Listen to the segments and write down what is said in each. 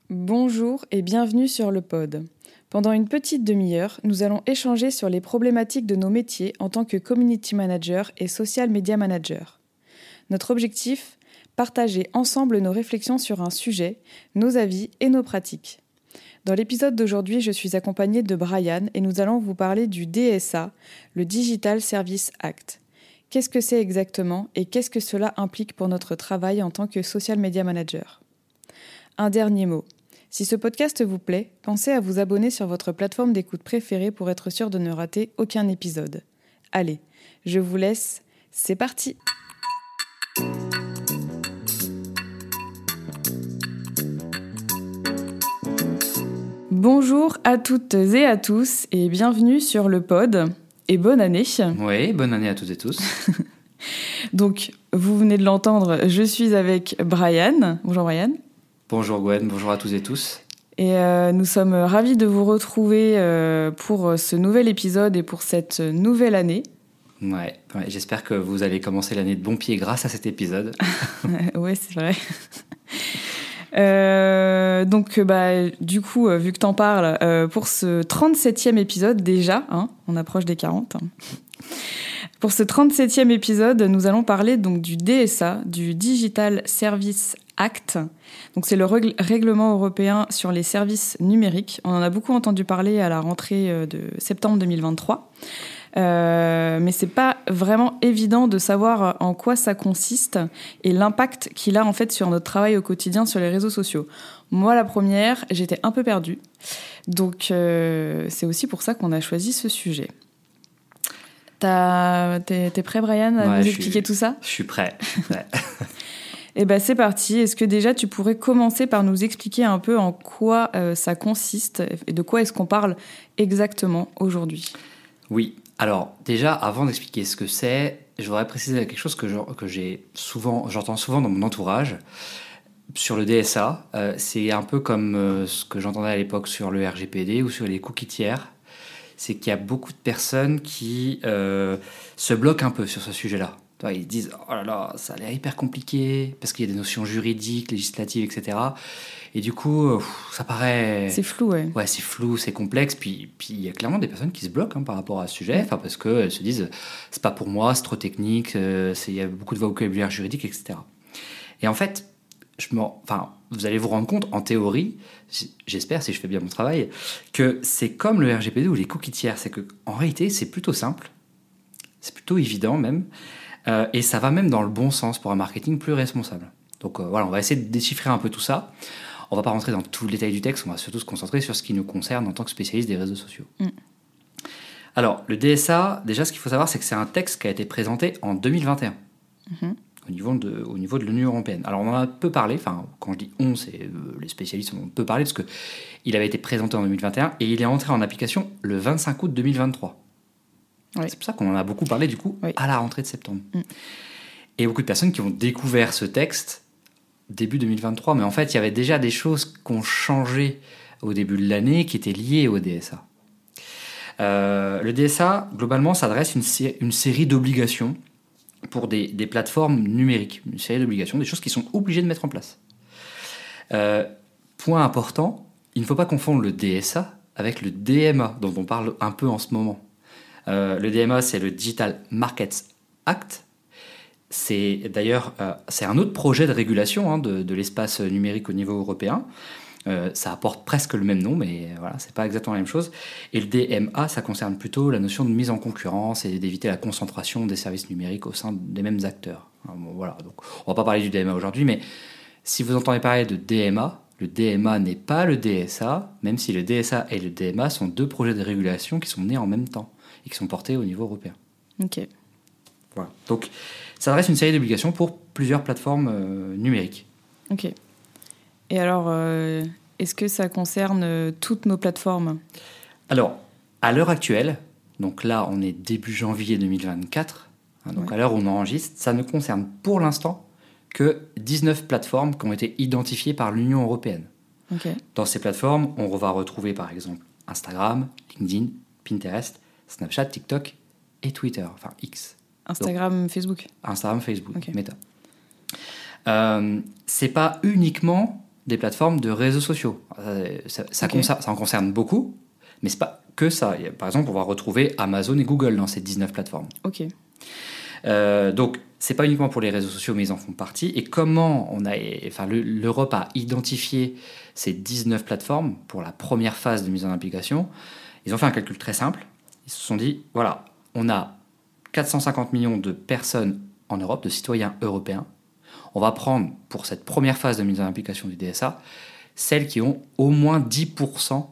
Bonjour et bienvenue sur le pod. Pendant une petite demi-heure, nous allons échanger sur les problématiques de nos métiers en tant que community manager et social media manager. Notre objectif, partager ensemble nos réflexions sur un sujet, nos avis et nos pratiques. Dans l'épisode d'aujourd'hui, je suis accompagnée de Brian et nous allons vous parler du DSA, le Digital Service Act. Qu'est-ce que c'est exactement et qu'est-ce que cela implique pour notre travail en tant que social media manager ? Un dernier mot. Si ce podcast vous plaît, pensez à vous abonner sur votre plateforme d'écoute préférée pour être sûr de ne rater aucun épisode. Allez, je vous laisse, c'est parti! Bonjour à toutes et à tous et bienvenue sur le pod et bonne année. Oui, bonne année à toutes et tous. Donc, vous venez de l'entendre, je suis avec Brian. Bonjour Brian. Bonjour Gwen, bonjour à tous et tous. Et nous sommes ravis de vous retrouver pour ce nouvel épisode et pour cette nouvelle année. Ouais, j'espère que vous allez commencer l'année de bon pied grâce à cet épisode. Ouais, c'est vrai. Donc, du coup, vu que t'en parles, pour ce 37e épisode déjà, on approche des 40. Pour ce 37e épisode, nous allons parler donc du DSA, du Digital Service Act. Donc, c'est le règlement européen sur les services numériques. On en a beaucoup entendu parler à la rentrée de septembre 2023. Mais c'est pas vraiment évident de savoir en quoi ça consiste et l'impact qu'il a en fait sur notre travail au quotidien sur les réseaux sociaux. Moi, la première, j'étais un peu perdue. Donc, c'est aussi pour ça qu'on a choisi ce sujet. T'es prêt, Brian, à nous expliquer tout ça ? Je suis prêt. Ouais. Eh ben, c'est parti. Est-ce que déjà, tu pourrais commencer par nous expliquer un peu en quoi ça consiste et de quoi est-ce qu'on parle exactement aujourd'hui ? Oui. Alors, déjà, avant d'expliquer ce que c'est, je voudrais préciser quelque chose que j'entends souvent dans mon entourage. Sur le DSA, c'est un peu comme ce que j'entendais à l'époque sur le RGPD ou sur les cookies tiers. C'est qu'il y a beaucoup de personnes qui se bloquent un peu sur ce sujet-là. Ils disent « Oh là là, ça a l'air hyper compliqué » parce qu'il y a des notions juridiques, législatives, etc. Et du coup, ça paraît... C'est flou, ouais. Ouais, c'est flou, c'est complexe. Puis il y a clairement des personnes qui se bloquent par rapport à ce sujet, parce qu'elles se disent « C'est pas pour moi, c'est trop technique, il y a beaucoup de vocabulaire juridique, etc. » Et en fait, vous allez vous rendre compte, en théorie, j'espère, si je fais bien mon travail, que c'est comme le RGPD ou les cookies tiers. C'est qu'en réalité, c'est plutôt simple, c'est plutôt évident même, et ça va même dans le bon sens pour un marketing plus responsable. Donc voilà, on va essayer de déchiffrer un peu tout ça. On va pas rentrer dans tout le détail du texte, on va surtout se concentrer sur ce qui nous concerne en tant que spécialiste des réseaux sociaux. Alors, le DSA, déjà, ce qu'il faut savoir, c'est que c'est un texte qui a été présenté en 2021. Au niveau de l'Union européenne. Alors on en a peu parlé, quand je dis on, c'est les spécialistes ont peu parlé, parce qu'il avait été présenté en 2021 et il est entré en application le 25 août 2023. Oui. C'est pour ça qu'on en a beaucoup parlé du coup à la rentrée de septembre. Et beaucoup de personnes qui ont découvert ce texte début 2023, mais en fait il y avait déjà des choses qui ont changé au début de l'année qui étaient liées au DSA. Le DSA, globalement, s'adresse une série d'obligations pour des plateformes numériques, une série d'obligations, des choses qu'ils sont obligés de mettre en place. Point important, il ne faut pas confondre le DSA avec le DMA, dont on parle un peu en ce moment. Le DMA, c'est le Digital Markets Act. C'est d'ailleurs c'est un autre projet de régulation de l'espace numérique au niveau européen. Ça apporte presque le même nom, mais voilà, c'est pas exactement la même chose. Et le DMA, ça concerne plutôt la notion de mise en concurrence et d'éviter la concentration des services numériques au sein des mêmes acteurs. Alors, bon, voilà, donc on va pas parler du DMA aujourd'hui, mais si vous entendez parler de DMA, le DMA n'est pas le DSA, même si le DSA et le DMA sont deux projets de régulation qui sont nés en même temps et qui sont portés au niveau européen. Ok. Voilà. Donc, ça adresse une série d'obligations pour plusieurs plateformes numériques. Ok. Et alors, est-ce que ça concerne toutes nos plateformes ? Alors, à l'heure actuelle, donc là, on est début janvier 2024, donc à l'heure où on enregistre, ça ne concerne pour l'instant que 19 plateformes qui ont été identifiées par l'Union européenne. Okay. Dans ces plateformes, on va retrouver par exemple Instagram, LinkedIn, Pinterest, Snapchat, TikTok et Twitter, enfin X. Instagram, Facebook. Instagram, Facebook, Meta. C'est pas uniquement des plateformes de réseaux sociaux. Ça en concerne beaucoup, mais c'est pas que ça. Par exemple, on va retrouver Amazon et Google dans ces 19 plateformes. Ok. Donc, c'est pas uniquement pour les réseaux sociaux, mais ils en font partie. Et comment l'Europe a identifié ces 19 plateformes pour la première phase de mise en application? Ils ont fait un calcul très simple. Ils se sont dit, voilà, on a 450 millions de personnes en Europe, de citoyens européens. On va prendre, pour cette première phase de mise en application du DSA, celles qui ont au moins 10%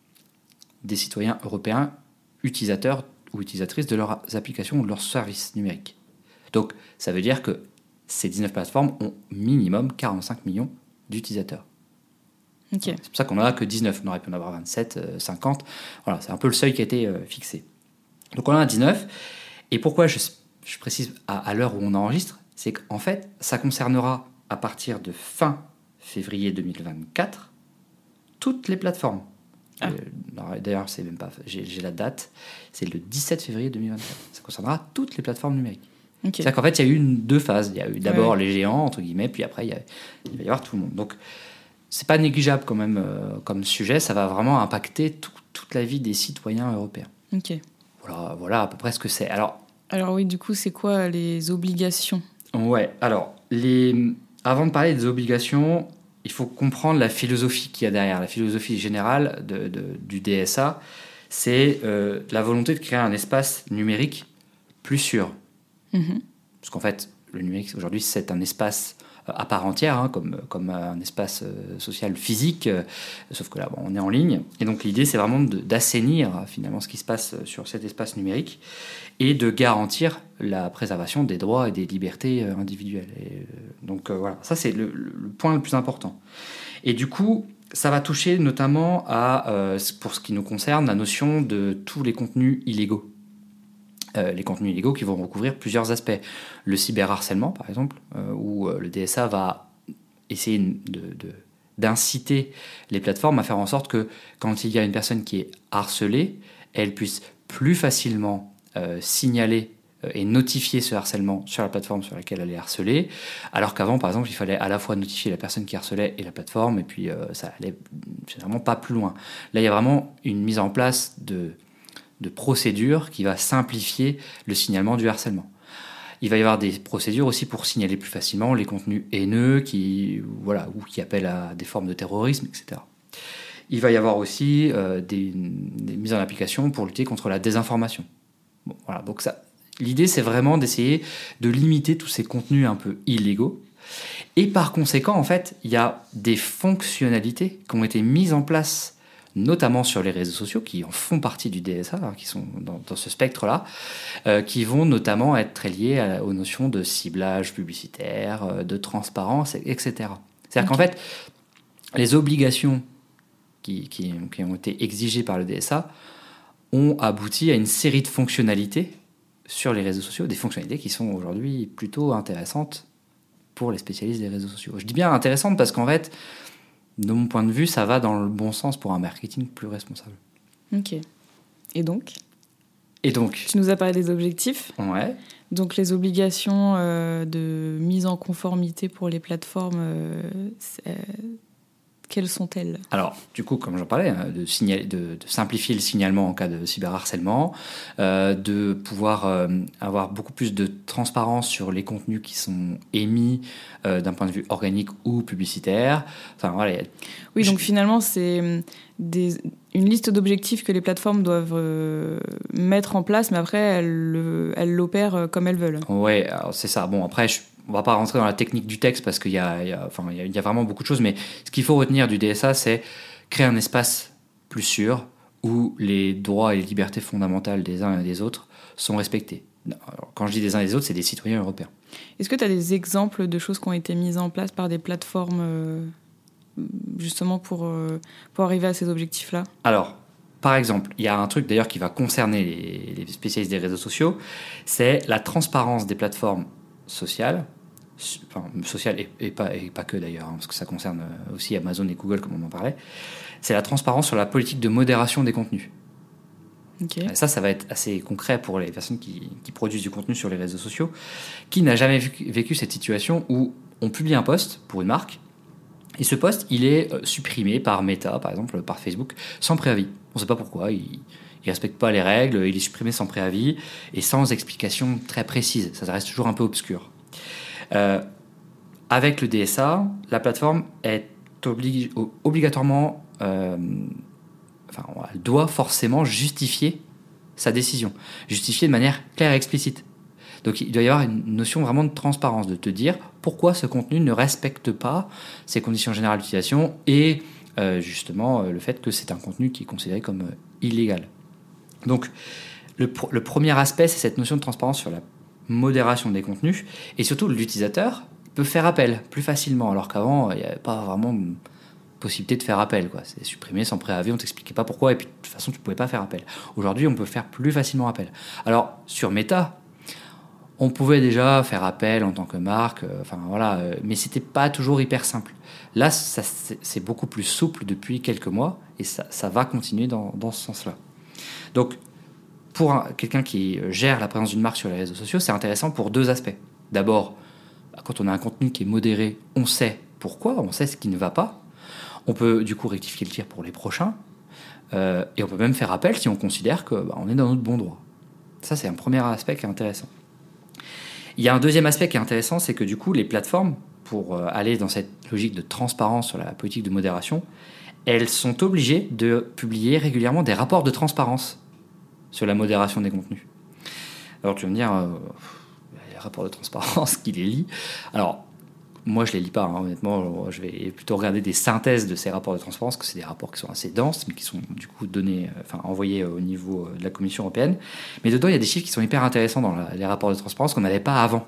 des citoyens européens utilisateurs ou utilisatrices de leurs applications ou de leurs services numériques. Donc, ça veut dire que ces 19 plateformes ont minimum 45 millions d'utilisateurs. Okay. C'est pour ça qu'on n'en a que 19. On aurait pu en avoir 27, 50. Voilà, c'est un peu le seuil qui a été fixé. Donc, on en a 19. Et pourquoi je précise à l'heure où on enregistre, c'est qu'en fait, ça concernera à partir de fin février 2024 toutes les plateformes. D'ailleurs, c'est même pas, j'ai la date, c'est le 17 février 2024. Ça concernera toutes les plateformes numériques. Okay. C'est-à-dire qu'en fait, il y a eu deux phases. Il y a eu d'abord les géants, entre guillemets, puis après, il va y avoir tout le monde. Donc, c'est pas négligeable quand même comme sujet. Ça va vraiment impacter toute la vie des citoyens européens. Ok. Voilà à peu près ce que c'est. Alors oui, du coup, c'est quoi les obligations ? Ouais, alors, avant de parler des obligations, il faut comprendre la philosophie qu'il y a derrière. La philosophie générale du DSA, c'est la volonté de créer un espace numérique plus sûr. Parce qu'en fait, le numérique, aujourd'hui, c'est un espace à part entière, comme un espace social physique, sauf que là, on est en ligne. Et donc, l'idée, c'est vraiment d'assainir, finalement, ce qui se passe sur cet espace numérique et de garantir la préservation des droits et des libertés individuelles. Et, donc, voilà, ça, c'est le point le plus important. Et du coup, ça va toucher notamment à, pour ce qui nous concerne, la notion de tous les contenus illégaux. Les contenus illégaux qui vont recouvrir plusieurs aspects. Le cyberharcèlement, par exemple, où le DSA va essayer d'inciter les plateformes à faire en sorte que quand il y a une personne qui est harcelée, elle puisse plus facilement signaler et notifier ce harcèlement sur la plateforme sur laquelle elle est harcelée, alors qu'avant, par exemple, il fallait à la fois notifier la personne qui harcelait et la plateforme, et puis ça allait généralement pas plus loin. Là, il y a vraiment une mise en place de procédure qui va simplifier le signalement du harcèlement. Il va y avoir des procédures aussi pour signaler plus facilement les contenus haineux ou qui appellent à des formes de terrorisme, etc. Il va y avoir aussi des mises en application pour lutter contre la désinformation. Bon, voilà, donc l'idée, c'est vraiment d'essayer de limiter tous ces contenus un peu illégaux. Et par conséquent, en fait, il y a des fonctionnalités qui ont été mises en place notamment sur les réseaux sociaux, qui en font partie du DSA, qui sont dans ce spectre-là, qui vont notamment être très liés aux notions de ciblage publicitaire, de transparence, etc. C'est-à-dire qu'en fait, les obligations qui ont été exigées par le DSA ont abouti à une série de fonctionnalités sur les réseaux sociaux, des fonctionnalités qui sont aujourd'hui plutôt intéressantes pour les spécialistes des réseaux sociaux. Je dis bien intéressantes parce qu'en fait, de mon point de vue, ça va dans le bon sens pour un marketing plus responsable. Ok. Et donc, tu nous as parlé des objectifs. Ouais. Donc, les obligations de mise en conformité pour les plateformes, quelles sont-elles ? Alors, du coup, comme j'en parlais, de simplifier le signalement en cas de cyberharcèlement, de pouvoir avoir beaucoup plus de transparence sur les contenus qui sont émis d'un point de vue organique ou publicitaire. Enfin, voilà. Oui, donc finalement, c'est une liste d'objectifs que les plateformes doivent mettre en place, mais après, elles l'opèrent comme elles veulent. Oui, c'est ça. Bon, après, on ne va pas rentrer dans la technique du texte parce qu'il y a vraiment beaucoup de choses, mais ce qu'il faut retenir du DSA, c'est créer un espace plus sûr où les droits et les libertés fondamentales des uns et des autres sont respectés. Alors, quand je dis des uns et des autres, c'est des citoyens européens. Est-ce que tu as des exemples de choses qui ont été mises en place par des plateformes justement pour arriver à ces objectifs-là ? Alors, par exemple, il y a un truc d'ailleurs qui va concerner les spécialistes des réseaux sociaux, c'est la transparence des plateformes sociales et pas que d'ailleurs, parce que ça concerne aussi Amazon et Google comme on en parlait, c'est la transparence sur la politique de modération des contenus. Okay. Ça va être assez concret pour les personnes qui produisent du contenu sur les réseaux sociaux. Qui n'a jamais vécu cette situation où on publie un post pour une marque Et ce post, il est supprimé par Meta, par exemple, par Facebook, sans préavis. On ne sait pas pourquoi, il ne respecte pas les règles, il est supprimé sans préavis et sans explication très précise. Ça reste toujours un peu obscur. Avec le DSA, la plateforme est obligatoirement... elle doit forcément justifier sa décision. Justifier de manière claire et explicite. Donc il doit y avoir une notion vraiment de transparence, de te dire pourquoi ce contenu ne respecte pas ces conditions générales d'utilisation et justement le fait que c'est un contenu qui est considéré comme illégal. Donc le premier aspect, c'est cette notion de transparence sur la modération des contenus et surtout l'utilisateur peut faire appel plus facilement alors qu'avant il n'y avait pas vraiment possibilité de faire appel, quoi. C'est supprimé sans préavis, on t'expliquait pas pourquoi et puis de toute façon tu pouvais pas faire appel. Aujourd'hui on peut faire plus facilement appel. Alors sur Meta, on pouvait déjà faire appel en tant que marque, mais c'était pas toujours hyper simple. Là, c'est beaucoup plus souple depuis quelques mois et ça va continuer dans ce sens-là. Donc, pour quelqu'un qui gère la présence d'une marque sur les réseaux sociaux, c'est intéressant pour deux aspects. D'abord, quand on a un contenu qui est modéré, on sait pourquoi, on sait ce qui ne va pas. On peut du coup rectifier le tir pour les prochains et on peut même faire appel si on considère qu'on est dans notre bon droit. Ça, c'est un premier aspect qui est intéressant. Il y a un deuxième aspect qui est intéressant, c'est que du coup, les plateformes, pour aller dans cette logique de transparence sur la politique de modération, elles sont obligées de publier régulièrement des rapports de transparence sur la modération des contenus. Alors tu vas me dire, les rapports de transparence, qui les lit ? Alors, moi je les lis pas, honnêtement, je vais plutôt regarder des synthèses de ces rapports de transparence, parce que c'est des rapports qui sont assez denses, mais qui sont du coup envoyés au niveau de la Commission européenne. Mais dedans, il y a des chiffres qui sont hyper intéressants dans les rapports de transparence qu'on n'avait pas avant.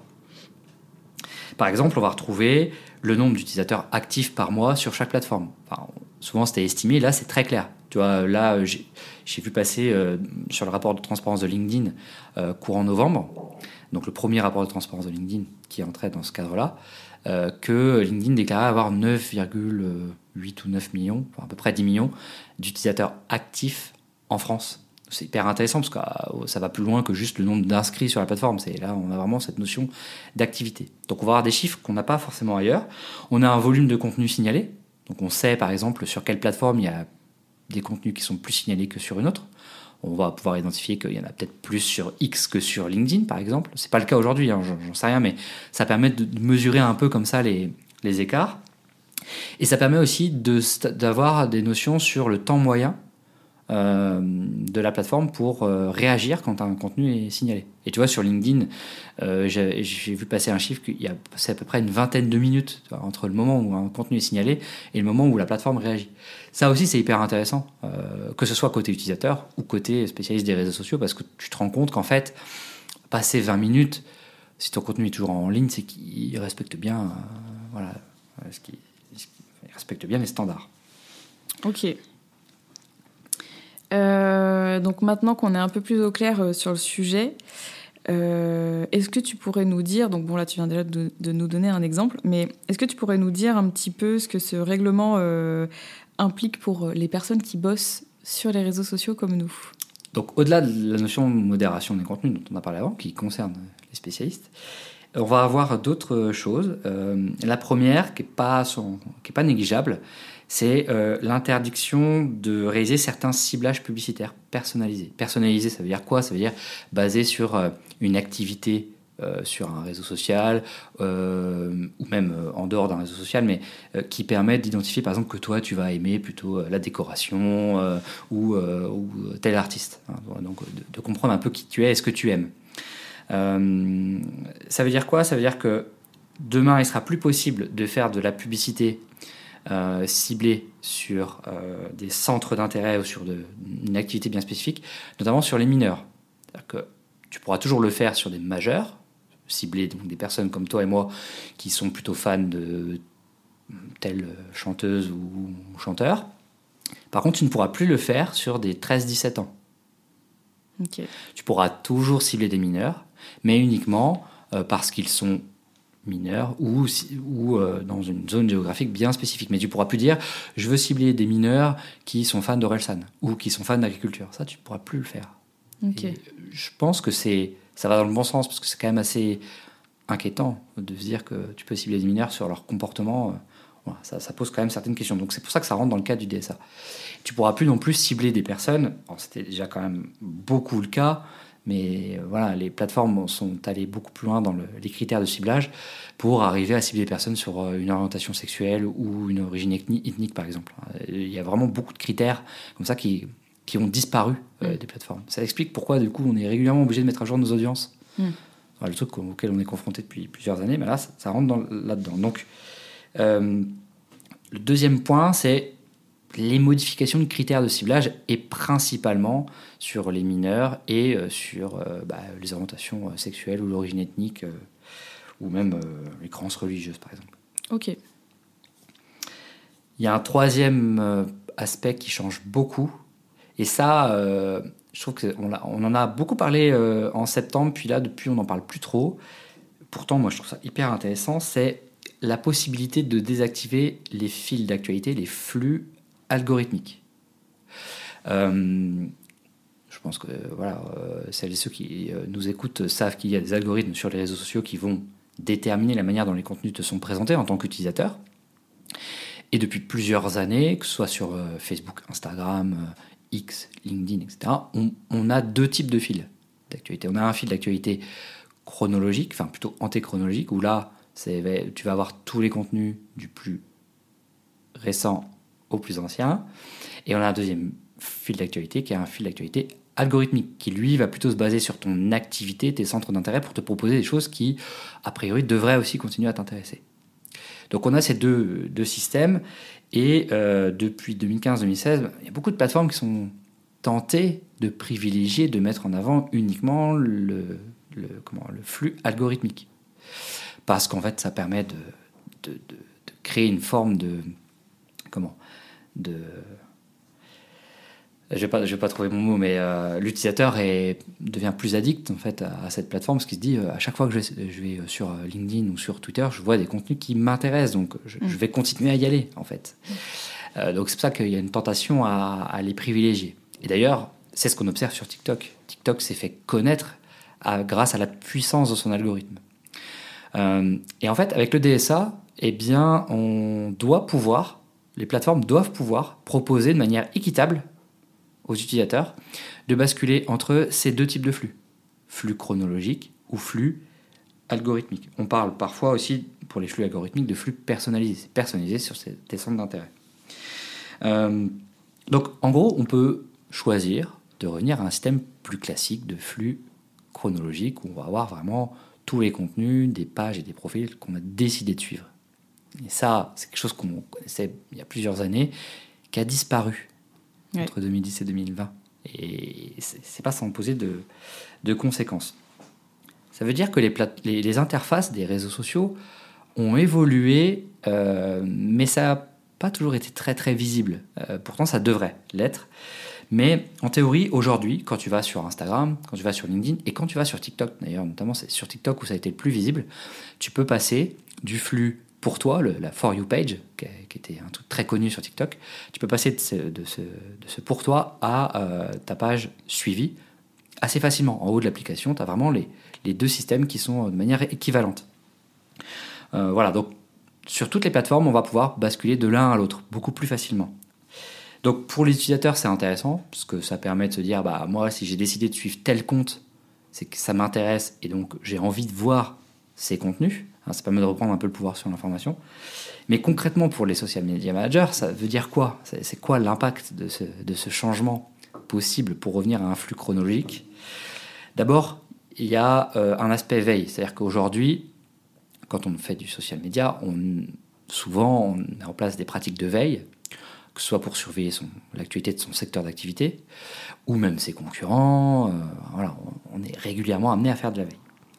Par exemple, on va retrouver le nombre d'utilisateurs actifs par mois sur chaque plateforme. Souvent, c'était estimé, là, c'est très clair. Tu vois, là, j'ai vu passer sur le rapport de transparence de LinkedIn courant novembre, donc le premier rapport de transparence de LinkedIn qui entrait dans ce cadre-là, que LinkedIn déclarait avoir 9,8 ou 9 millions, à peu près 10 millions d'utilisateurs actifs en France. C'est hyper intéressant parce que ça va plus loin que juste le nombre d'inscrits sur la plateforme. Là, on a vraiment cette notion d'activité. Donc, on va avoir des chiffres qu'on n'a pas forcément ailleurs. On a un volume de contenu signalé. Donc, on sait, par exemple, sur quelle plateforme il y a des contenus qui sont plus signalés que sur une autre. On va pouvoir identifier qu'il y en a peut-être plus sur X que sur LinkedIn, par exemple. C'est pas le cas aujourd'hui, j'en sais rien, mais ça permet de mesurer un peu comme ça les écarts. Et ça permet aussi d'avoir des notions sur le temps moyen de la plateforme pour réagir quand un contenu est signalé. Et tu vois, sur LinkedIn, j'ai vu passer un chiffre c'est à peu près une vingtaine de minutes entre le moment où un contenu est signalé et le moment où la plateforme réagit. Ça aussi, c'est hyper intéressant, que ce soit côté utilisateur ou côté spécialiste des réseaux sociaux, parce que tu te rends compte qu'en fait, passer 20 minutes, si ton contenu est toujours en ligne, c'est qu'il respecte bien, il respecte bien les standards. Ok. Donc maintenant qu'on est un peu plus au clair sur le sujet, est-ce que tu pourrais nous dire, donc bon là tu viens déjà de nous donner un exemple, mais est-ce que tu pourrais nous dire un petit peu ce que ce règlement implique pour les personnes qui bossent sur les réseaux sociaux comme nous ? Donc au-delà de la notion de modération des contenus dont on a parlé avant, qui concerne les spécialistes, on va avoir d'autres choses. La première, qui est pas négligeable, c'est l'interdiction de réaliser certains ciblages publicitaires personnalisés. Personnalisé, ça veut dire quoi ? Ça veut dire basé sur une activité sur un réseau social, ou même en dehors d'un réseau social, mais qui permet d'identifier, par exemple, que toi, tu vas aimer plutôt la décoration ou tel artiste. Donc, de comprendre un peu qui tu es et ce que tu aimes. Ça veut dire quoi ? Ça veut dire que demain, il sera plus possible de faire de la publicité ciblée sur des centres d'intérêt ou sur une activité bien spécifique, notamment sur les mineurs. C'est-à-dire que tu pourras toujours le faire sur des majeurs, cibler donc des personnes comme toi et moi qui sont plutôt fans de telle chanteuse ou chanteur. Par contre, tu ne pourras plus le faire sur des 13-17 ans. Okay. Tu pourras toujours cibler des mineurs, mais uniquement parce qu'ils sont mineurs ou dans une zone géographique bien spécifique. Mais tu ne pourras plus dire « je veux cibler des mineurs qui sont fans d'Orelsan » ou qui sont fans d'agriculture. Ça, tu ne pourras plus le faire. Okay. Je pense que ça va dans le bon sens, parce que c'est quand même assez inquiétant de se dire que tu peux cibler des mineurs sur leur comportement. Voilà, ça pose quand même certaines questions. Donc c'est pour ça que ça rentre dans le cadre du DSA. Tu pourras plus non plus cibler des personnes. Alors, c'était déjà quand même beaucoup le cas, mais voilà, les plateformes sont allées beaucoup plus loin dans les critères de ciblage pour arriver à cibler des personnes sur une orientation sexuelle ou une origine ethnique, par exemple. Il y a vraiment beaucoup de critères comme ça qui ont disparu des plateformes. Ça explique pourquoi, du coup, on est régulièrement obligé de mettre à jour nos audiences. Alors, le truc auquel on est confronté depuis plusieurs années, mais là, ça rentre là-dedans. Donc, le deuxième point, c'est les modifications de critères de ciblage, et principalement sur les mineurs et sur les orientations sexuelles ou l'origine ethnique, ou même les croyances religieuses, par exemple. Ok. Il y a un troisième aspect qui change beaucoup, et ça, je trouve qu'on en a beaucoup parlé en septembre, puis là, depuis, on n'en parle plus trop. Pourtant, moi, je trouve ça hyper intéressant, c'est la possibilité de désactiver les fils d'actualité, les flux algorithmiques. Je pense que celles et ceux qui nous écoutent savent qu'il y a des algorithmes sur les réseaux sociaux qui vont déterminer la manière dont les contenus te sont présentés en tant qu'utilisateur. Et depuis plusieurs années, que ce soit sur Facebook, Instagram, X, LinkedIn, etc., on a deux types de fils d'actualité. On a un fil d'actualité chronologique, enfin plutôt antéchronologique, où là, tu vas avoir tous les contenus du plus récent au plus ancien. Et on a un deuxième fil d'actualité qui est un fil d'actualité algorithmique, qui lui va plutôt se baser sur ton activité, tes centres d'intérêt, pour te proposer des choses qui, a priori, devraient aussi continuer à t'intéresser. Donc on a ces deux systèmes, et depuis 2015-2016, il y a beaucoup de plateformes qui sont tentées de privilégier, de mettre en avant uniquement le flux algorithmique. Parce qu'en fait, ça permet de créer une forme je vais pas trouver mon mot, mais l'utilisateur devient plus addict en fait à cette plateforme, parce qu'il se dit à chaque fois que je vais sur LinkedIn ou sur Twitter, je vois des contenus qui m'intéressent, donc je vais continuer à y aller en fait. Donc c'est pour ça qu'il y a une tentation à les privilégier. Et d'ailleurs, c'est ce qu'on observe sur TikTok. TikTok s'est fait connaître grâce à la puissance de son algorithme. Et en fait, avec le DSA, eh bien, les plateformes doivent pouvoir proposer de manière équitable aux utilisateurs de basculer entre ces deux types de flux chronologiques ou flux algorithmiques. On parle parfois aussi, pour les flux algorithmiques, de flux personnalisés sur tes centres d'intérêt. Donc, en gros, on peut choisir de revenir à un système plus classique de flux chronologique, où on va avoir vraiment tous les contenus, des pages et des profils qu'on a décidé de suivre. Et ça, c'est quelque chose qu'on connaissait il y a plusieurs années, qui a disparu entre 2010 et 2020. Et c'est pas sans poser de conséquences. Ça veut dire que les interfaces des réseaux sociaux ont évolué, mais ça n'a pas toujours été très très visible. Pourtant, ça devrait l'être. Mais en théorie, aujourd'hui, quand tu vas sur Instagram, quand tu vas sur LinkedIn et quand tu vas sur TikTok, d'ailleurs, notamment c'est sur TikTok où ça a été le plus visible, tu peux passer du flux pour toi, la For You page, qui était un truc très connu sur TikTok, tu peux passer de ce pour toi à ta page suivie assez facilement. En haut de l'application, tu as vraiment les deux systèmes qui sont de manière équivalente. Voilà, donc sur toutes les plateformes, on va pouvoir basculer de l'un à l'autre beaucoup plus facilement. Donc pour les utilisateurs, c'est intéressant, parce que ça permet de se dire, moi, si j'ai décidé de suivre tel compte, c'est que ça m'intéresse, et donc j'ai envie de voir ces contenus. Ça permet de reprendre un peu le pouvoir sur l'information. Mais concrètement, pour les social media managers, ça veut dire quoi ? C'est quoi l'impact de ce changement possible pour revenir à un flux chronologique ? D'abord, il y a un aspect veille. C'est-à-dire qu'aujourd'hui, quand on fait du social media, souvent on met en place des pratiques de veille, que ce soit pour surveiller l'actualité de son secteur d'activité, ou même ses concurrents. On est régulièrement amené à faire de la veille.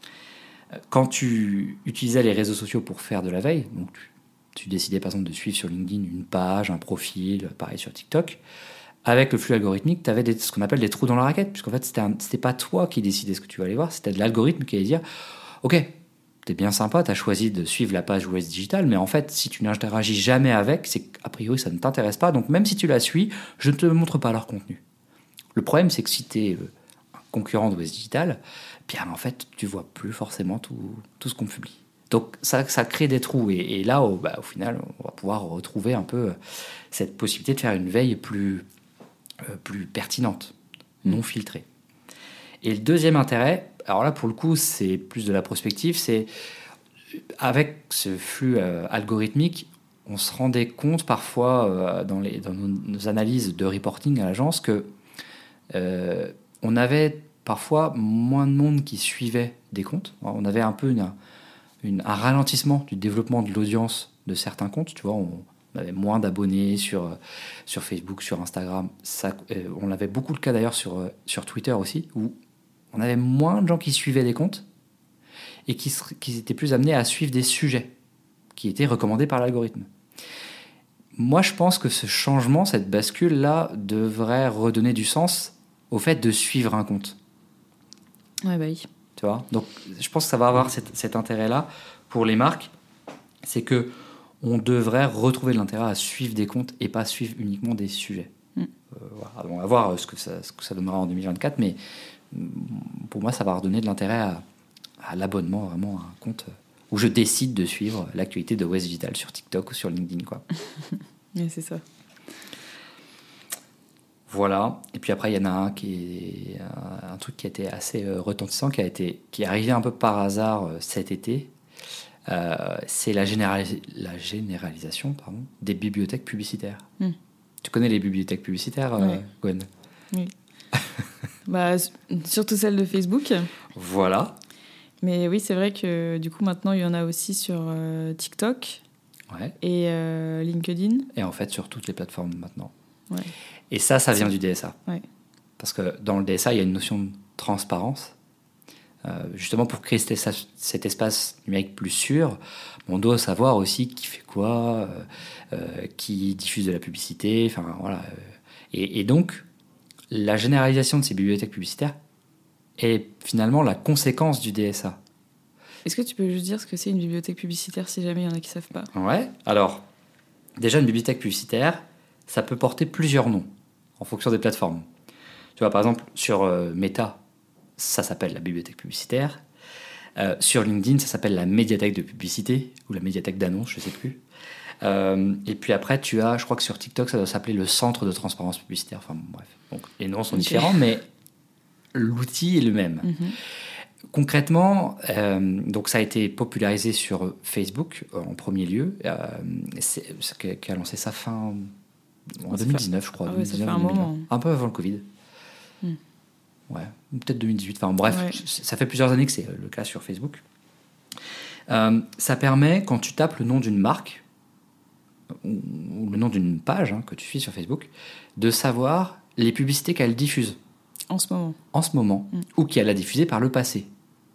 Quand tu utilisais les réseaux sociaux pour faire de la veille, donc tu décidais par exemple de suivre sur LinkedIn une page, un profil, pareil sur TikTok, avec le flux algorithmique, tu avais ce qu'on appelle des trous dans la raquette, puisqu'en fait, c'était pas toi qui décidais ce que tu allais voir, c'était de l'algorithme qui allait dire « Ok, t'es bien sympa, t'as choisi de suivre la page US Digital, mais en fait, si tu n'interagis jamais avec, c'est qu'a priori, ça ne t'intéresse pas, donc même si tu la suis, je ne te montre pas leur contenu. » Le problème, c'est que si t'es un concurrent de US Digital, bien en fait, tu vois plus forcément tout ce qu'on publie. Donc ça crée des trous. Et là, au final, on va pouvoir retrouver un peu cette possibilité de faire une veille plus pertinente, non filtrée. Et le deuxième intérêt, alors là, pour le coup, c'est plus de la prospective, c'est avec ce flux algorithmique, on se rendait compte parfois dans nos analyses de reporting à l'agence que on avait parfois moins de monde qui suivait des comptes. On avait un peu un ralentissement du développement de l'audience de certains comptes. Tu vois, on avait moins d'abonnés sur Facebook, sur Instagram. On avait beaucoup le cas d'ailleurs sur Twitter aussi, où on avait moins de gens qui suivaient des comptes et qui étaient plus amenés à suivre des sujets qui étaient recommandés par l'algorithme. Moi, je pense que ce changement, cette bascule-là, devrait redonner du sens au fait de suivre un compte. Ouais, bah oui. Tu vois ? Donc, je pense que ça va avoir cet intérêt-là pour les marques. C'est que on devrait retrouver de l'intérêt à suivre des comptes et pas suivre uniquement des sujets. Voilà. On va voir ce que ça donnera en 2024, mais pour moi, ça va redonner de l'intérêt à l'abonnement, vraiment, à un compte où je décide de suivre l'actualité de West Digital sur TikTok ou sur LinkedIn, quoi. Ouais, c'est ça. Voilà. Et puis après, il y en a un qui est un truc qui a été assez retentissant, qui est arrivé un peu par hasard cet été. C'est la généralisation des bibliothèques publicitaires. Tu connais les bibliothèques publicitaires, Gwen ? Oui. Surtout celle de Facebook. Voilà. Mais oui, c'est vrai que du coup, maintenant, il y en a aussi sur TikTok et LinkedIn. Et en fait, sur toutes les plateformes maintenant. Ouais. Et ça vient du DSA. Ouais. Parce que dans le DSA, il y a une notion de transparence. Justement, pour créer cet espace numérique plus sûr, on doit savoir aussi qui fait quoi, qui diffuse de la publicité. Enfin, voilà. Et donc, la généralisation de ces bibliothèques publicitaires est finalement la conséquence du DSA. Est-ce que tu peux juste dire ce que c'est une bibliothèque publicitaire si jamais il y en a qui ne savent pas ? Ouais. Alors, déjà, une bibliothèque publicitaire, ça peut porter plusieurs noms en fonction des plateformes. Tu vois, par exemple, sur Meta, ça s'appelle la bibliothèque publicitaire. Sur LinkedIn, ça s'appelle la médiathèque de publicité ou la médiathèque d'annonces, je ne sais plus. Et puis après, je crois que sur TikTok, ça doit s'appeler le centre de transparence publicitaire. Enfin, bon, bref. Donc, les noms sont différents, mais l'outil est le même. Concrètement, donc ça a été popularisé sur Facebook en premier lieu. Qui a lancé ça en 2019, je crois. Ah ouais, ça fait un moment. Un peu avant le Covid. Ouais, peut-être 2018. Enfin bref, ça fait plusieurs années que c'est le cas sur Facebook. Ça permet, quand tu tapes le nom d'une marque ou le nom d'une page que tu suis sur Facebook, de savoir les publicités qu'elle diffuse. En ce moment. Ou qu'elle a diffusé par le passé.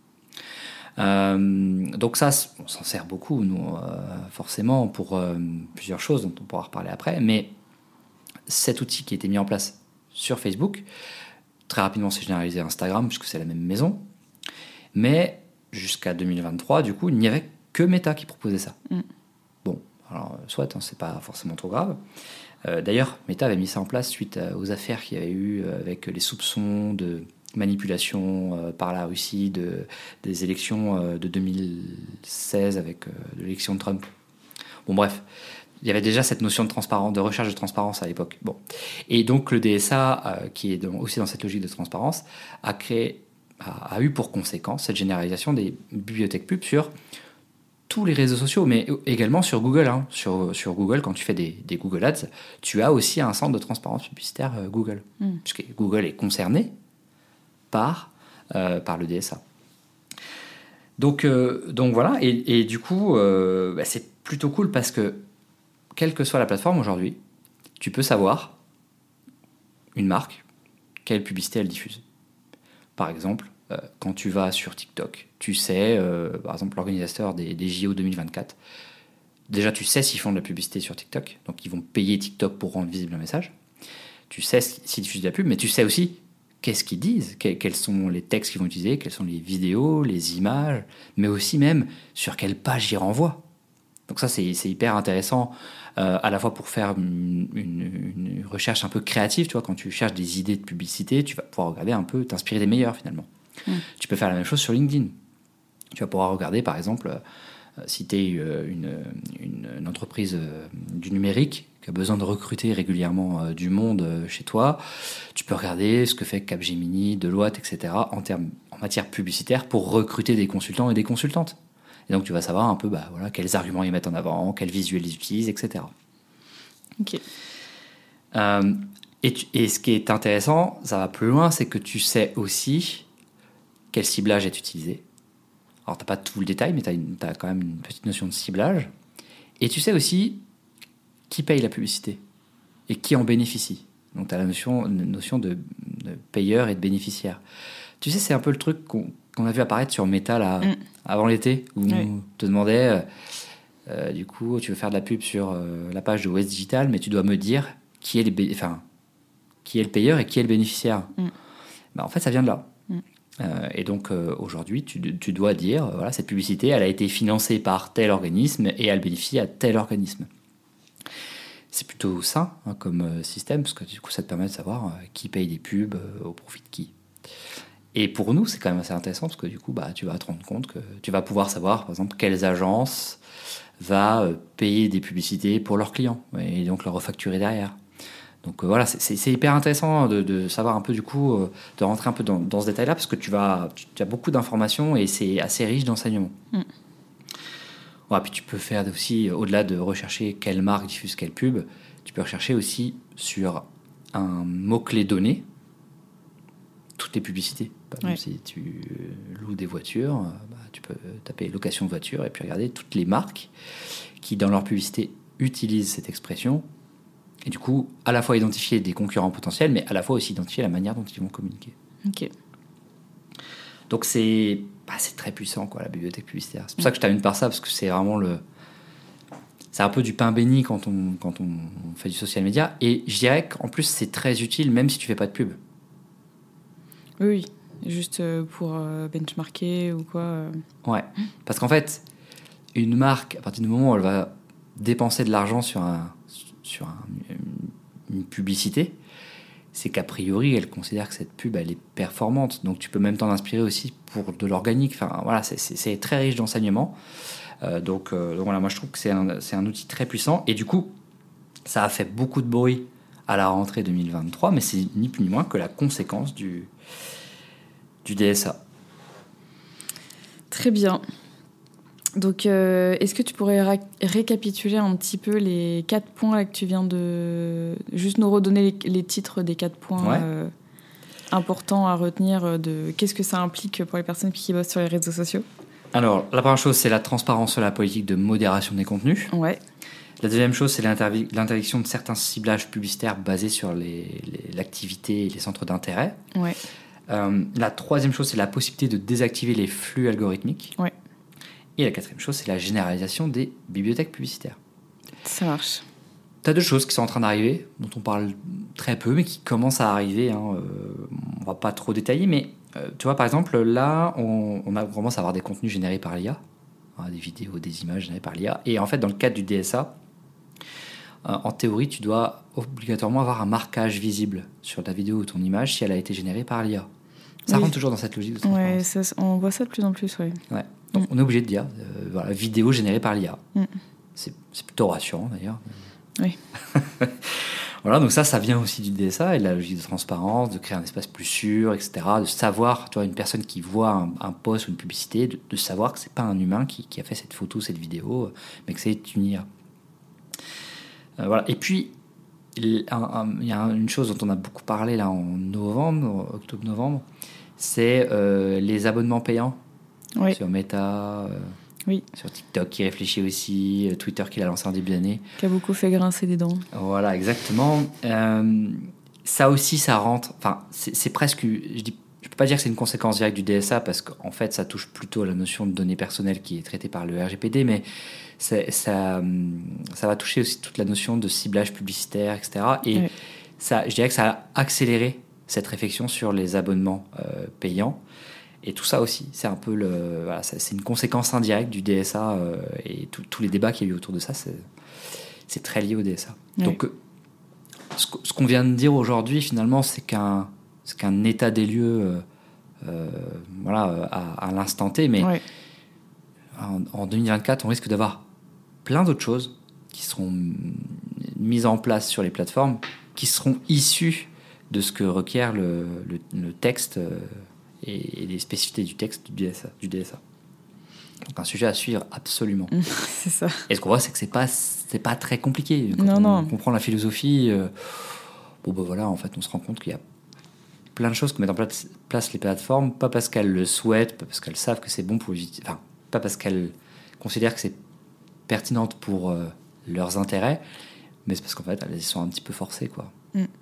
Donc ça, on s'en sert beaucoup, nous, forcément, pour plusieurs choses dont on pourra reparler après. Mais cet outil qui a été mis en place sur Facebook, très rapidement, c'est généralisé à Instagram, puisque c'est la même maison. Mais jusqu'à 2023, du coup, il n'y avait que Meta qui proposait ça. Bon, alors, soit, c'est pas forcément trop grave. D'ailleurs, Meta avait mis ça en place suite aux affaires qu'il y avait eu avec les soupçons de manipulation par la Russie des élections de 2016 avec de l'élection de Trump. Bon, bref. Il y avait déjà cette notion de recherche de transparence à l'époque. Bon. Et donc le DSA, qui est aussi dans cette logique de transparence, a eu pour conséquence cette généralisation des bibliothèques pub sur tous les réseaux sociaux, mais également sur Google. Sur Google, quand tu fais des Google Ads, tu as aussi un centre de transparence publicitaire Google. Puisque Google est concerné par le DSA. Donc voilà, et du coup, c'est plutôt cool parce que quelle que soit la plateforme aujourd'hui, tu peux savoir, une marque, quelle publicité elle diffuse. Par exemple, quand tu vas sur TikTok, tu sais, par exemple, l'organisateur des JO 2024, déjà tu sais s'ils font de la publicité sur TikTok, donc ils vont payer TikTok pour rendre visible un message. Tu sais s'ils diffusent de la pub, mais tu sais aussi qu'est-ce qu'ils disent, quels sont les textes qu'ils vont utiliser, quelles sont les vidéos, les images, mais aussi même sur quelle page ils renvoient. Donc ça, c'est hyper intéressant, à la fois pour faire une recherche un peu créative. Tu vois, quand tu cherches des idées de publicité, tu vas pouvoir regarder un peu, t'inspirer des meilleurs finalement. Tu peux faire la même chose sur LinkedIn. Tu vas pouvoir regarder, par exemple, Si tu es une entreprise du numérique qui a besoin de recruter régulièrement du monde chez toi, tu peux regarder ce que fait Capgemini, Deloitte, etc. en matière publicitaire pour recruter des consultants et des consultantes. Et donc tu vas savoir un peu quels arguments ils mettent en avant, quels visuels ils utilisent, etc. Ok. Et ce qui est intéressant, ça va plus loin, c'est que tu sais aussi quel ciblage est utilisé. Alors, tu n'as pas tout le détail, mais tu as quand même une petite notion de ciblage. Et tu sais aussi qui paye la publicité et qui en bénéficie. Donc, tu as la notion de payeur et de bénéficiaire. Tu sais, c'est un peu le truc qu'on a vu apparaître sur Meta là, avant l'été, où on te demandait, du coup, tu veux faire de la pub sur la page de West Digital, mais tu dois me dire qui est le payeur et qui est le bénéficiaire. En fait, ça vient de là. Et donc, aujourd'hui, tu dois dire, voilà, cette publicité, elle a été financée par tel organisme et elle bénéficie à tel organisme. C'est plutôt sain comme système, parce que du coup, ça te permet de savoir qui paye des pubs au profit de qui. Et pour nous, c'est quand même assez intéressant, parce que du coup, tu vas te rendre compte que tu vas pouvoir savoir, par exemple, quelles agences va payer des publicités pour leurs clients, et donc leur refacturer derrière. Donc voilà, c'est hyper intéressant de savoir un peu du coup, de rentrer un peu dans ce détail-là, parce que tu as beaucoup d'informations et c'est assez riche d'enseignements. Ouais, puis tu peux faire aussi, au-delà de rechercher quelle marque diffuse quelle pub, tu peux rechercher aussi sur un mot-clé donné toutes les publicités. Par exemple, si tu loues des voitures, tu peux taper location de voiture et puis regarder toutes les marques qui, dans leur publicité, utilisent cette expression. Et du coup, à la fois identifier des concurrents potentiels, mais à la fois aussi identifier la manière dont ils vont communiquer. Ok. Donc c'est très puissant, quoi, la bibliothèque publicitaire. C'est pour ça que je termine par ça, parce que c'est vraiment c'est un peu du pain béni quand on fait du social media. Et je dirais qu'en plus, c'est très utile, même si tu fais pas de pub. Oui, juste pour benchmarker ou quoi. Ouais, parce qu'en fait, une marque, à partir du moment où elle va dépenser de l'argent sur une publicité, c'est qu'a priori, elle considère que cette pub, elle est performante. Donc, tu peux même t'en inspirer aussi pour de l'organique. Enfin, voilà, c'est très riche d'enseignements. Donc voilà, moi, je trouve que c'est un outil très puissant. Et du coup, ça a fait beaucoup de bruit à la rentrée 2023, mais c'est ni plus ni moins que la conséquence du DSA. Très bien. Donc, est-ce que tu pourrais récapituler un petit peu les 4 points là, que tu viens de... Juste nous redonner les titres des 4 points importants à retenir de qu'est-ce que ça implique pour les personnes qui bossent sur les réseaux sociaux. Alors, la première chose, c'est la transparence sur la politique de modération des contenus. Ouais. La deuxième chose, c'est l'interdiction de certains ciblages publicitaires basés sur l'activité et les centres d'intérêt. Ouais. La troisième chose, c'est la possibilité de désactiver les flux algorithmiques. Ouais. Et la quatrième chose, c'est la généralisation des bibliothèques publicitaires. Ça marche. Tu as 2 choses qui sont en train d'arriver, dont on parle très peu, mais qui commencent à arriver. On va pas trop détailler, mais tu vois, par exemple, là, on commence à avoir des contenus générés par l'IA, des vidéos, des images générées par l'IA. Et en fait, dans le cadre du DSA, en théorie, tu dois obligatoirement avoir un marquage visible sur ta vidéo ou ton image si elle a été générée par l'IA. Ça rentre toujours dans cette logique de transparence. Ouais, on voit ça de plus en plus, ouais. Donc on est obligé de dire, voilà, vidéo générée par l'IA. C'est plutôt rassurant d'ailleurs. Oui. Voilà, donc ça vient aussi du DSA et de la logique de transparence, de créer un espace plus sûr, etc. De savoir, tu vois, une personne qui voit un post ou une publicité, de savoir que c'est pas un humain qui a fait cette photo, cette vidéo, mais que c'est une IA. Voilà. Et puis, il y a une chose dont on a beaucoup parlé là en octobre-novembre, c'est les abonnements payants sur Meta, sur TikTok qui réfléchit aussi, Twitter qui l'a lancé en début d'année. Qui a beaucoup fait grincer des dents. Voilà, exactement. Ça aussi, ça rentre... Enfin, c'est presque... Je peux pas dire que c'est une conséquence directe du DSA parce qu'en fait, ça touche plutôt à la notion de données personnelles qui est traitée par le RGPD, mais ça va toucher aussi toute la notion de ciblage publicitaire, etc. Et je dirais que ça a accéléré cette réflexion sur les abonnements payants. Et tout ça aussi, c'est un peu c'est une conséquence indirecte du DSA et tous les débats qu'il y a eu autour de ça, c'est très lié au DSA. Donc, ce qu'on vient de dire aujourd'hui, finalement, c'est qu'un état des lieux à l'instant T, mais en 2024, on risque d'avoir plein d'autres choses qui seront mises en place sur les plateformes, qui seront issues de ce que requiert le texte et les spécificités du texte du DSA. Donc un sujet à suivre absolument. C'est ça. Et ce qu'on voit, c'est que c'est pas très compliqué. Quand on comprend la philosophie, voilà, en fait, on se rend compte qu'il y a plein de choses que mettent en place les plateformes, pas parce qu'elles le souhaitent, pas parce qu'elles savent que c'est bon pour les... Enfin, pas parce qu'elles considèrent que c'est pertinente pour leurs intérêts, mais c'est parce qu'en fait, elles sont un petit peu forcées, quoi.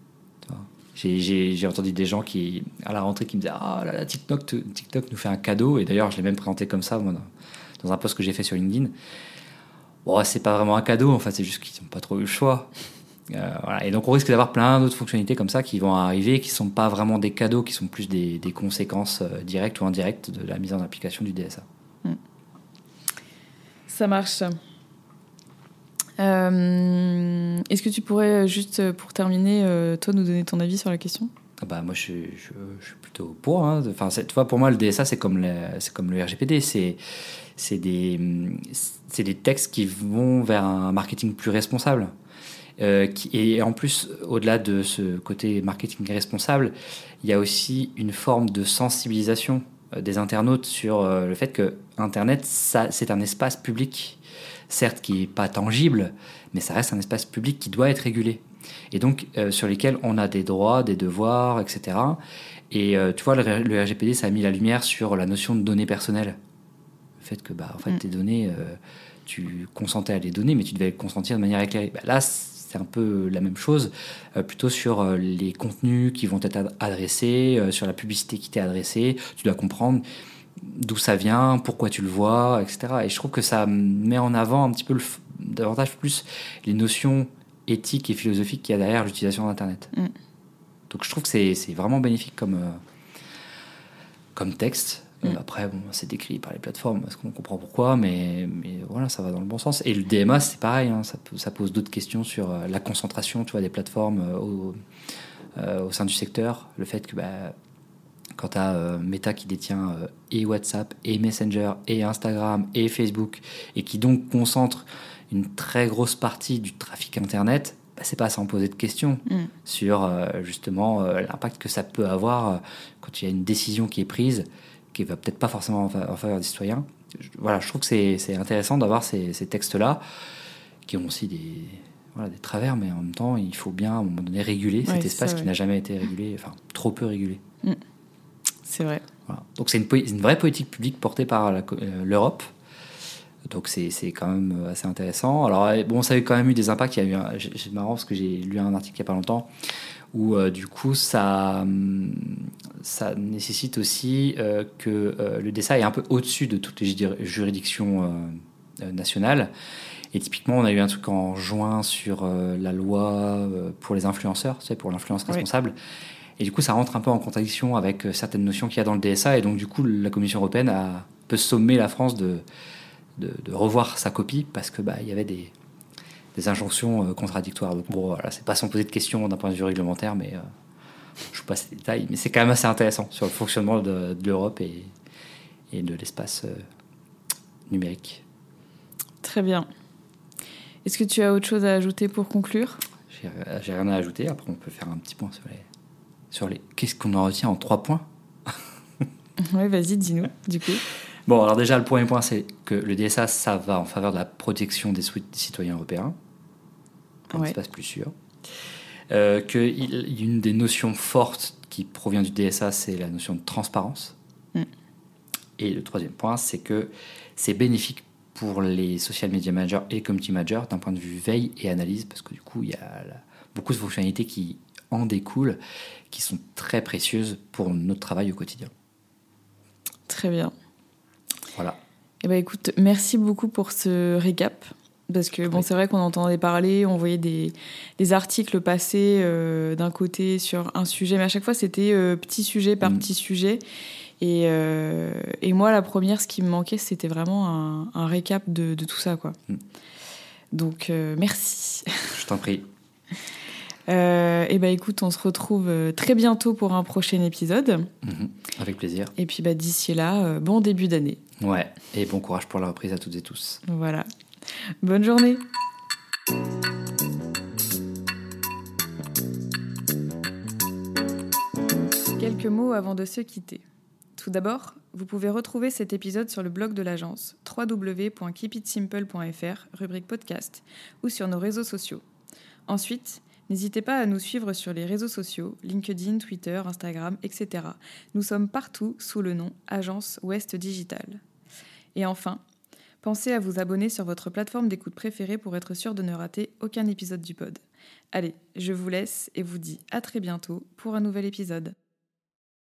J'ai entendu des gens qui, à la rentrée, qui me disaient « Ah là là, TikTok nous fait un cadeau ». Et d'ailleurs, je l'ai même présenté comme ça, moi, dans un post que j'ai fait sur LinkedIn. Bon, c'est pas vraiment un cadeau, en fait, c'est juste qu'ils n'ont pas trop eu le choix. Voilà. Et donc, on risque d'avoir plein d'autres fonctionnalités comme ça qui vont arriver, qui ne sont pas vraiment des cadeaux, qui sont plus des conséquences directes ou indirectes de la mise en application du DSA. Ça marche. Est-ce que tu pourrais, juste pour terminer, toi, nous donner ton avis sur la question ? Moi, je suis plutôt pour. Hein. Enfin, tu vois, pour moi, le DSA, c'est comme le RGPD. C'est des textes qui vont vers un marketing plus responsable. Et en plus, au-delà de ce côté marketing responsable, il y a aussi une forme de sensibilisation des internautes sur le fait que Internet, c'est un espace public, certes qui n'est pas tangible, mais ça reste un espace public qui doit être régulé. Et donc, sur lesquels on a des droits, des devoirs, etc. Et tu vois, le RGPD, ça a mis la lumière sur la notion de données personnelles. Le fait que, en fait, tes données, tu consentais à les donner, mais tu devais consentir de manière éclairée. Là, c'est un peu la même chose, plutôt sur les contenus qui vont être adressés, sur la publicité qui t'est adressée. Tu dois comprendre d'où ça vient, pourquoi tu le vois, etc. Et je trouve que ça met en avant un petit peu davantage plus les notions éthiques et philosophiques qu'il y a derrière l'utilisation d'Internet. Donc je trouve que c'est vraiment bénéfique comme texte. Après, c'est décrit par les plateformes parce qu'on comprend pourquoi, mais voilà, ça va dans le bon sens. Et le DMA, c'est pareil, hein, ça pose d'autres questions sur la concentration, tu vois, des plateformes au sein du secteur. Le fait que quand tu as Meta qui détient et WhatsApp, et Messenger, et Instagram, et Facebook, et qui donc concentre une très grosse partie du trafic Internet, c'est pas sans poser de questions sur justement l'impact que ça peut avoir quand il y a une décision qui est prise, qui va peut-être pas forcément en faveur des citoyens. Voilà, je trouve que c'est intéressant d'avoir ces textes-là, qui ont aussi des travers, mais en même temps, il faut bien, à un moment donné, réguler cet espace qui n'a jamais été régulé, enfin, trop peu régulé. C'est vrai. Voilà. Donc, c'est une vraie politique publique portée par l'Europe. Donc, c'est quand même assez intéressant. Alors, ça a quand même eu des impacts. C'est marrant parce que j'ai lu un article il n'y a pas longtemps où, du coup, ça nécessite aussi que le DSA est un peu au-dessus de toutes les juridictions nationales. Et typiquement, on a eu un truc en juin sur la loi pour les influenceurs, tu sais, pour l'influence responsable. Oui. Et du coup, ça rentre un peu en contradiction avec certaines notions qu'il y a dans le DSA. Et donc, du coup, la Commission européenne peut sommer la France de revoir sa copie parce que il y avait des injonctions contradictoires. Donc, voilà, c'est pas sans poser de questions d'un point de vue réglementaire, mais je vous passe les détails. Mais c'est quand même assez intéressant sur le fonctionnement de l'Europe et de l'espace numérique. Très bien. Est-ce que tu as autre chose à ajouter pour conclure ? J'ai rien à ajouter. Après, on peut faire un petit point sur les... Qu'est-ce qu'on en retient en 3 points ? Oui, vas-y, dis-nous, du coup. Bon, alors déjà, le premier point, c'est que le DSA, ça va en faveur de la protection des citoyens européens, un espace plus sûr. Qu'une des notions fortes qui provient du DSA, c'est la notion de transparence. Et le troisième point, c'est que c'est bénéfique pour les social media managers et community managers d'un point de vue veille et analyse, parce que du coup, il y a beaucoup de fonctionnalités qui en découlent, qui sont très précieuses pour notre travail au quotidien. Très bien. Voilà. Eh écoute, merci beaucoup pour ce récap. Parce que c'est vrai qu'on entendait parler, on voyait des articles passer d'un côté sur un sujet, mais à chaque fois c'était petit sujet par petit sujet. Et moi, la première, ce qui me manquait, c'était vraiment un récap de tout ça, quoi. Donc, merci. Je t'en prie. Et écoute, on se retrouve très bientôt pour un prochain épisode. Avec plaisir. Et puis d'ici là, bon début d'année. Ouais, et bon courage pour la reprise à toutes et tous. Voilà. Bonne journée. Quelques mots avant de se quitter. Tout d'abord, vous pouvez retrouver cet épisode sur le blog de l'agence www.keepitsimple.fr, rubrique podcast, ou sur nos réseaux sociaux. Ensuite, n'hésitez pas à nous suivre sur les réseaux sociaux, LinkedIn, Twitter, Instagram, etc. Nous sommes partout sous le nom Agence Ouest Digital. Et enfin, pensez à vous abonner sur votre plateforme d'écoute préférée pour être sûr de ne rater aucun épisode du pod. Allez, je vous laisse et vous dis à très bientôt pour un nouvel épisode.